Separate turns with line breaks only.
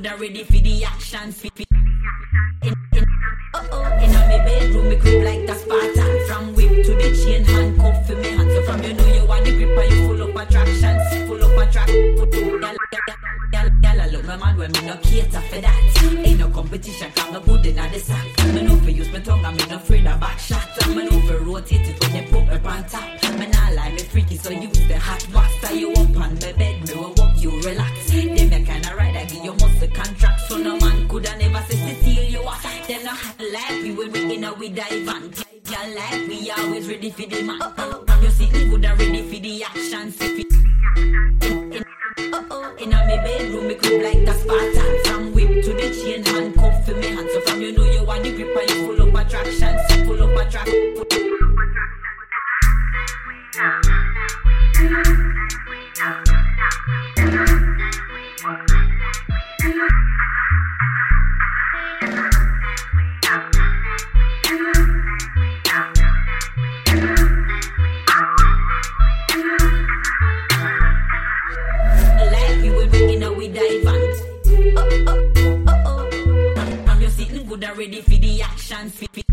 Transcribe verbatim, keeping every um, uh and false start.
good and ready for the action. Fit, fit. In, in, oh oh, in a me bedroom, me grip like the Spartan. From whip to the chain, handcuff for me hand. So from you know you want the grip and you full up attraction, full up attraction. Y'all look my man when me no cater for that. Ain't no competition, cause no good in the sack. Me know for use my tongue and me no afraid of back shot. Me know for rotate it when you put me on top. Me nah lie, me freaky, so use the hot box. Tie you up on the bed, me will walk you relax. Them me kinda ride, I give you muscle contract. So no man coulda never say to steal you off. Them no hot like we when we in a we dive on. Y'all like we always ready for the man. Oh oh, you see me good and ready for the action. See oh oh, in a me bedroom, me grip like the Spartan. From whip to the chain, handcuff for me hand. So from you know you want the grip and you full up attraction, so full up attraction. Dive on. Oh oh, oh oh. I'm just sitting good and ready for the action.